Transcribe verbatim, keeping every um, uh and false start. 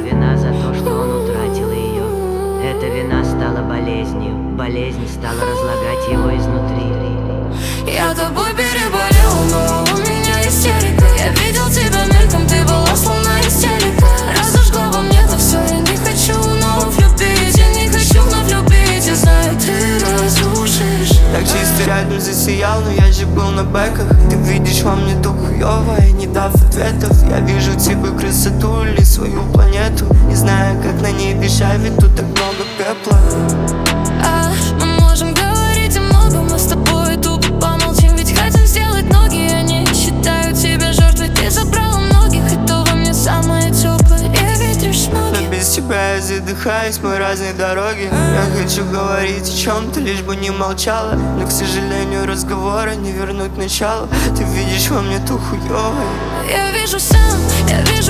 вина за то, что он утратил ее. Эта вина стала болезнью, болезнь стала разлагать его изнутри. Я тобой переболел, но у меня истерика. Я видел тебя мельком, ты была словно истерика. Разожгла во мне то все, я не хочу вновь любить. Я не хочу вновь любить, я знаю, ты разрушишь. Так чисто рядом засиял, но я же был на бэках. Ты видишь во мне то хуёвое, не дав ответов. Я вижу тебе красоту или свою планету. Не знаю, как на ней дышать, ведь тут так много пепла. А, мы можем говорить о многом, мы с тобой тупо помолчим. Ведь хотим сделать ноги, я не считаю тебя жертвой. Ты забрала многих, и то во мне самое теплое. Я ветришь ноги. Но без тебя я задыхаюсь, мы разные дороги. Я хочу говорить о чем-то, лишь бы не молчала. Но, к сожалению, разговора не вернуть начало. Ты видишь во мне то хуёвое. Я вижу сам, я вижу